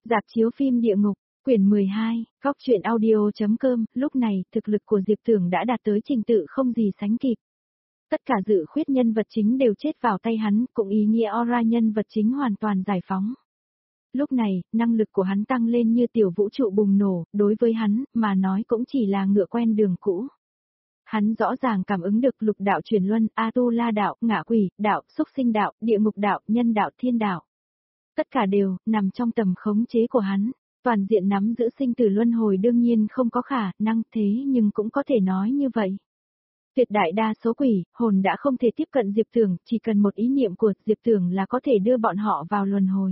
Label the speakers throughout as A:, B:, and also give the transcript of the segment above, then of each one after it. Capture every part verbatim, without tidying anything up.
A: Rạp chiếu phim Địa Ngục, quyển mười hai, Cóc truyện audio.com, lúc này, thực lực của Diệp Tưởng đã đạt tới trình tự không gì sánh kịp. Tất cả dự khuyết nhân vật chính đều chết vào tay hắn, cũng ý nghĩa aura nhân vật chính hoàn toàn giải phóng. Lúc này, năng lực của hắn tăng lên như tiểu vũ trụ bùng nổ, đối với hắn, mà nói cũng chỉ là ngựa quen đường cũ. Hắn rõ ràng cảm ứng được lục đạo chuyển luân, A-tu-la đạo, ngạ quỷ, đạo, xúc sinh đạo, địa ngục đạo, nhân đạo, thiên đạo. Tất cả đều, nằm trong tầm khống chế của hắn. Toàn diện nắm giữ sinh tử luân hồi đương nhiên không có khả năng thế nhưng cũng có thể nói như vậy. Tuyệt đại đa số quỷ, hồn đã không thể tiếp cận Diệp Tưởng, chỉ cần một ý niệm của Diệp Tưởng là có thể đưa bọn họ vào luân hồi.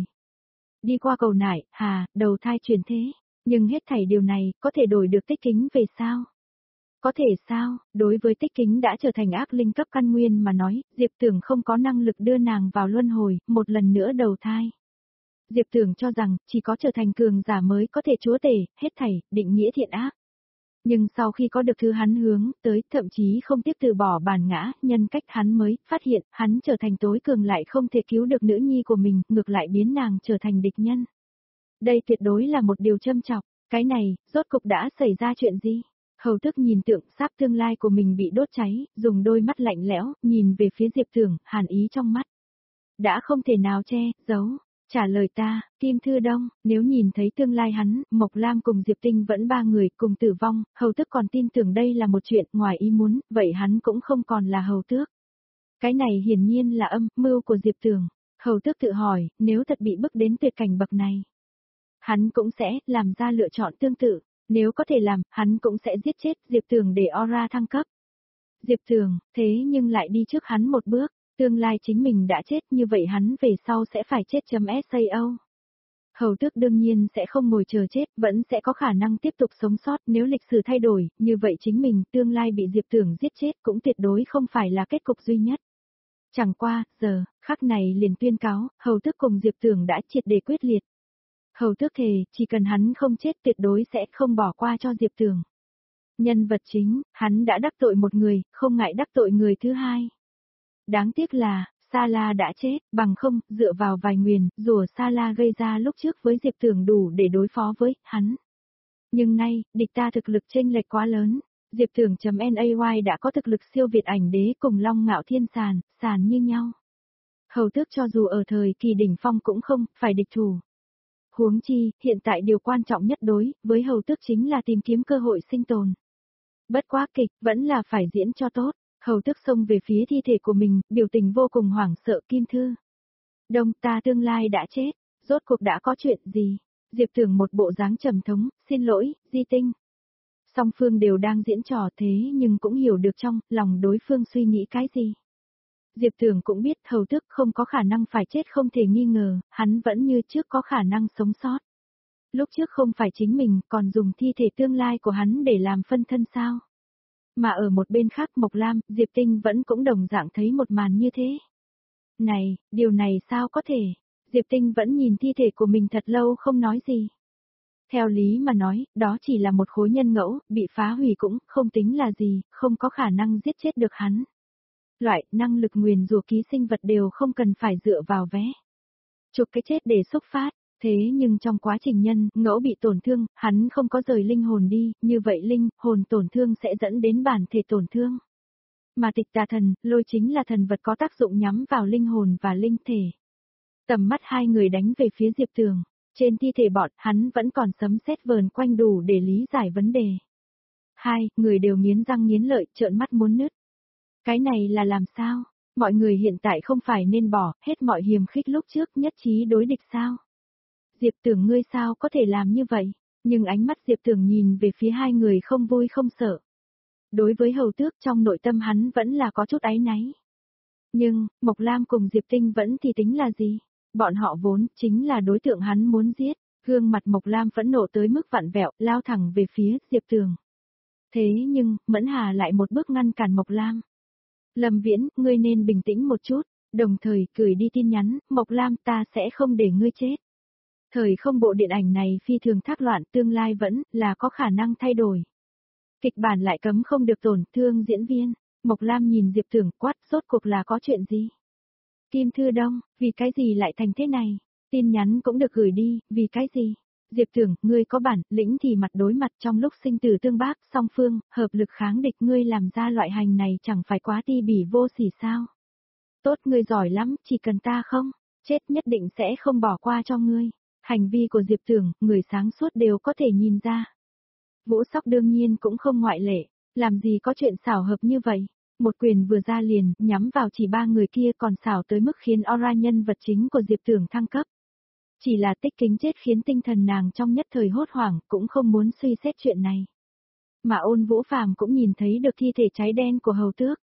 A: Đi qua cầu nải, hà, đầu thai chuyển thế, nhưng hết thảy điều này có thể đổi được tích kính về sao? Có thể sao, đối với tích kính đã trở thành ác linh cấp căn nguyên mà nói, Diệp Tưởng không có năng lực đưa nàng vào luân hồi, một lần nữa đầu thai. Diệp Tưởng cho rằng, chỉ có trở thành cường giả mới có thể chúa tể, hết thảy, định nghĩa thiện ác. Nhưng sau khi có được thứ hắn hướng tới, thậm chí không tiếp từ bỏ bản ngã, nhân cách hắn mới, phát hiện, hắn trở thành tối cường lại không thể cứu được nữ nhi của mình, ngược lại biến nàng trở thành địch nhân. Đây tuyệt đối là một điều châm chọc, cái này, rốt cục đã xảy ra chuyện gì? Hầu Tước nhìn tượng sắp tương lai của mình bị đốt cháy, dùng đôi mắt lạnh lẽo, nhìn về phía Diệp Tưởng, hàn ý trong mắt. Đã không thể nào che, giấu. Trả lời ta, Kim Thư Đông, nếu nhìn thấy tương lai hắn, Mộc Lam cùng Diệp Tinh vẫn ba người cùng tử vong, Hầu Tước còn tin tưởng đây là một chuyện ngoài ý muốn, vậy hắn cũng không còn là Hầu Tước. Cái này hiển nhiên là âm mưu của Diệp Tưởng. Hầu Tước tự hỏi, nếu thật bị bức đến tuyệt cảnh bậc này, hắn cũng sẽ làm ra lựa chọn tương tự, nếu có thể làm, hắn cũng sẽ giết chết Diệp Tưởng để aura thăng cấp. Diệp Tưởng, thế nhưng lại đi trước hắn một bước. Tương lai chính mình đã chết như vậy hắn về sau sẽ phải chết chấm sao. Hầu Tước đương nhiên sẽ không ngồi chờ chết, vẫn sẽ có khả năng tiếp tục sống sót nếu lịch sử thay đổi, như vậy chính mình tương lai bị Diệp Tưởng giết chết cũng tuyệt đối không phải là kết cục duy nhất. Chẳng qua, giờ, khắc này liền tuyên cáo, Hầu Tước cùng Diệp Tưởng đã triệt để quyết liệt. Hầu Tước thề, chỉ cần hắn không chết tuyệt đối sẽ không bỏ qua cho Diệp Tưởng. Nhân vật chính, hắn đã đắc tội một người, không ngại đắc tội người thứ hai. Đáng tiếc là, Sa La đã chết, bằng không, dựa vào vài nguyền, rùa Sa La gây ra lúc trước với Diệp Tưởng đủ để đối phó với hắn. Nhưng nay, địch ta thực lực chênh lệch quá lớn, Diệp Tưởng.nay đã có thực lực siêu việt ảnh đế cùng Long Ngạo Thiên sàn, sàn như nhau. Hầu Tước cho dù ở thời kỳ đỉnh phong cũng không, phải địch thủ. Huống chi, hiện tại điều quan trọng nhất đối với Hầu Tước chính là tìm kiếm cơ hội sinh tồn. Bất quá kịch, vẫn là phải diễn cho tốt. Hầu Tước xông về phía thi thể của mình, biểu tình vô cùng hoảng sợ. Kim Thư Đông, ta tương lai đã chết, rốt cuộc đã có chuyện gì? Diệp Tưởng một bộ dáng trầm thống, xin lỗi, Di Tinh. Song phương đều đang diễn trò thế nhưng cũng hiểu được trong lòng đối phương suy nghĩ cái gì. Diệp Tưởng cũng biết Hầu Tước không có khả năng phải chết không thể nghi ngờ, hắn vẫn như trước có khả năng sống sót. Lúc trước không phải chính mình còn dùng thi thể tương lai của hắn để làm phân thân sao? Mà ở một bên khác Mộc Lam, Diệp Tinh vẫn cũng đồng dạng thấy một màn như thế. Này, điều này sao có thể? Diệp Tinh vẫn nhìn thi thể của mình thật lâu không nói gì. Theo lý mà nói, đó chỉ là một khối nhân ngẫu, bị phá hủy cũng không tính là gì, không có khả năng giết chết được hắn. Loại năng lực nguyền rủa ký sinh vật đều không cần phải dựa vào vé. Chụp cái chết để xúc phát. Thế nhưng trong quá trình nhân, ngẫu bị tổn thương, hắn không có rời linh hồn đi, như vậy linh, hồn tổn thương sẽ dẫn đến bản thể tổn thương. Mà tịch tà thần, lôi chính là thần vật có tác dụng nhắm vào linh hồn và linh thể. Tầm mắt hai người đánh về phía Diệp Tưởng, trên thi thể bọn, hắn vẫn còn sấm sét vờn quanh đủ để lý giải vấn đề. Hai, người đều nghiến răng nghiến lợi, trợn mắt muốn nứt. Cái này là làm sao? Mọi người hiện tại không phải nên bỏ hết mọi hiềm khích lúc trước nhất trí đối địch sao? Diệp Tưởng ngươi sao có thể làm như vậy, nhưng ánh mắt Diệp Tưởng nhìn về phía hai người không vui không sợ. Đối với Hầu Tước trong nội tâm hắn vẫn là có chút áy náy. Nhưng, Mộc Lam cùng Diệp Tinh vẫn thì tính là gì? Bọn họ vốn chính là đối tượng hắn muốn giết, gương mặt Mộc Lam phẫn nộ tới mức vặn vẹo, lao thẳng về phía Diệp Tưởng. Thế nhưng, Mẫn Hà lại một bước ngăn cản Mộc Lam. Lâm Viễn, ngươi nên bình tĩnh một chút, đồng thời gửi đi tin nhắn, Mộc Lam ta sẽ không để ngươi chết. Thời không bộ điện ảnh này phi thường thác loạn, tương lai vẫn là có khả năng thay đổi. Kịch bản lại cấm không được tổn thương diễn viên. Mộc Lam nhìn Diệp Tưởng quát, rốt cuộc là có chuyện gì? Kim Thư Đông, vì cái gì lại thành thế này? Tin nhắn cũng được gửi đi, vì cái gì? Diệp Tưởng, ngươi có bản lĩnh thì mặt đối mặt trong lúc sinh tử tương bác, song phương, hợp lực kháng địch, ngươi làm ra loại hành này chẳng phải quá ti bỉ vô sỉ sao? Tốt, ngươi giỏi lắm, chỉ cần ta không chết nhất định sẽ không bỏ qua cho ngươi. Hành vi của Diệp Tưởng, người sáng suốt đều có thể nhìn ra. Vũ Sóc đương nhiên cũng không ngoại lệ, làm gì có chuyện xảo hợp như vậy. Một quyền vừa ra liền, nhắm vào chỉ ba người kia còn xảo tới mức khiến aura nhân vật chính của Diệp Tưởng thăng cấp. Chỉ là Tích Kính chết khiến tinh thần nàng trong nhất thời hốt hoảng, cũng không muốn suy xét chuyện này. Mà Ôn Vũ Phàm cũng nhìn thấy được thi thể cháy đen của hầu tước.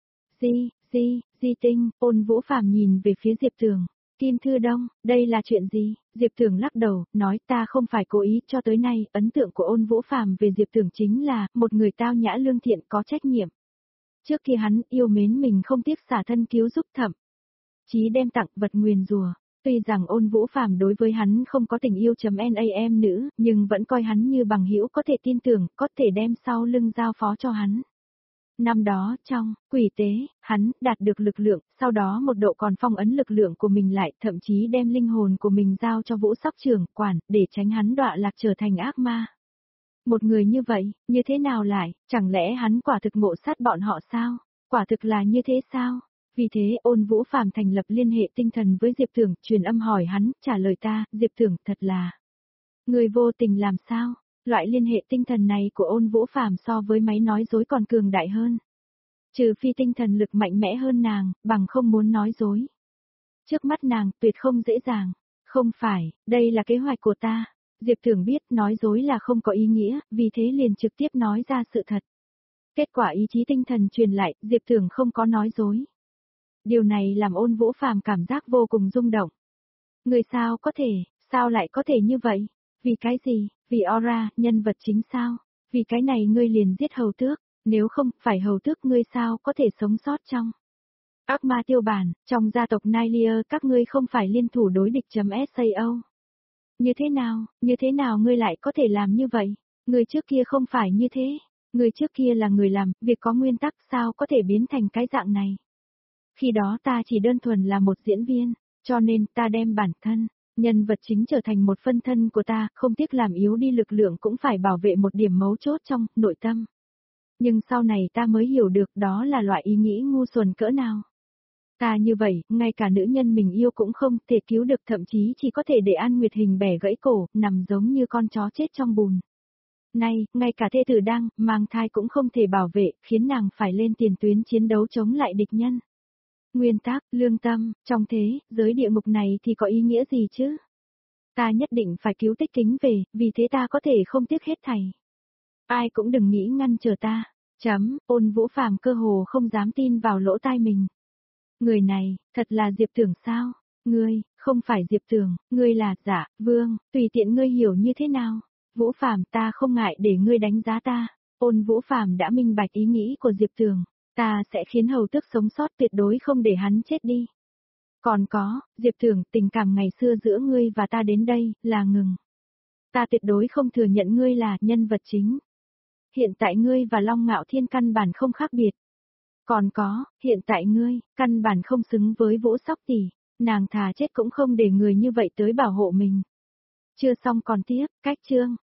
A: Di, di, di tinh, Ôn Vũ Phàm nhìn về phía Diệp Tưởng. Kim Thư Đông, đây là chuyện gì? Diệp Tưởng lắc đầu, nói ta không phải cố ý, cho tới nay, ấn tượng của Ôn Vũ Phàm về Diệp Tưởng chính là, một người tao nhã lương thiện có trách nhiệm. Trước kia hắn yêu mến mình không tiếc xả thân cứu giúp, thậm chí đem tặng vật nguyền rủa. Tuy rằng Ôn Vũ Phàm đối với hắn không có tình yêu chấm nam nữ, nhưng vẫn coi hắn như bằng hữu có thể tin tưởng, có thể đem sau lưng giao phó cho hắn. Năm đó, trong quỷ tế, hắn đạt được lực lượng, sau đó một độ còn phong ấn lực lượng của mình lại, thậm chí đem linh hồn của mình giao cho Vũ Sóc trưởng quản, để tránh hắn đọa lạc trở thành ác ma. Một người như vậy, như thế nào lại, chẳng lẽ hắn quả thực ngộ sát bọn họ sao? Quả thực là như thế sao? Vì thế Ôn Vũ Phàm thành lập liên hệ tinh thần với Diệp Tưởng, truyền âm hỏi hắn, trả lời ta, Diệp Tưởng, thật là người vô tình làm sao? Loại liên hệ tinh thần này của Ôn Vũ Phàm so với máy nói dối còn cường đại hơn. Trừ phi tinh thần lực mạnh mẽ hơn nàng, bằng không muốn nói dối. Trước mắt nàng, tuyệt không dễ dàng. Không phải, đây là kế hoạch của ta. Diệp Tưởng biết nói dối là không có ý nghĩa, vì thế liền trực tiếp nói ra sự thật. Kết quả ý chí tinh thần truyền lại, Diệp Tưởng không có nói dối. Điều này làm Ôn Vũ Phàm cảm giác vô cùng rung động. Người sao có thể, sao lại có thể như vậy? Vì cái gì? Vì aura, nhân vật chính sao? Vì cái này ngươi liền giết hầu tước, nếu không, phải hầu tước ngươi sao có thể sống sót trong ác ma tiêu bản, trong gia tộc Nylia các ngươi không phải liên thủ đối địch chấm sao? Như thế nào, như thế nào ngươi lại có thể làm như vậy? Người trước kia không phải như thế, người trước kia là người làm, việc có nguyên tắc sao có thể biến thành cái dạng này? Khi đó ta chỉ đơn thuần là một diễn viên, cho nên ta đem bản thân, nhân vật chính trở thành một phân thân của ta, không tiếc làm yếu đi lực lượng cũng phải bảo vệ một điểm mấu chốt trong nội tâm. Nhưng sau này ta mới hiểu được đó là loại ý nghĩ ngu xuẩn cỡ nào. Ta như vậy, ngay cả nữ nhân mình yêu cũng không thể cứu được, thậm chí chỉ có thể để An Nguyệt Hình bẻ gãy cổ, nằm giống như con chó chết trong bùn. Nay, ngay cả thê tử đang mang thai cũng không thể bảo vệ, khiến nàng phải lên tiền tuyến chiến đấu chống lại địch nhân. Nguyên tắc, lương tâm, trong thế, giới địa ngục này thì có ý nghĩa gì chứ? Ta nhất định phải cứu Tích Kính về, vì thế ta có thể không tiếc hết thảy. Ai cũng đừng nghĩ ngăn trở ta. Chấm, Ôn Vũ Phàm cơ hồ không dám tin vào lỗ tai mình. Người này, thật là Diệp Tưởng sao? Ngươi, không phải Diệp Tưởng, ngươi là Dạ Vương, tùy tiện ngươi hiểu như thế nào. Vũ Phàm, ta không ngại để ngươi đánh giá ta. Ôn Vũ Phàm đã minh bạch ý nghĩ của Diệp Tưởng. Ta sẽ khiến hầu tước sống sót, tuyệt đối không để hắn chết đi. Còn có, Diệp Tưởng, tình cảm ngày xưa giữa ngươi và ta đến đây, là ngừng. Ta tuyệt đối không thừa nhận ngươi là nhân vật chính. Hiện tại ngươi và Long Ngạo Thiên căn bản không khác biệt. Còn có, hiện tại ngươi, căn bản không xứng với Vũ Sóc tỷ, nàng thà chết cũng không để người như vậy tới bảo hộ mình. Chưa xong còn tiếp, cách chương.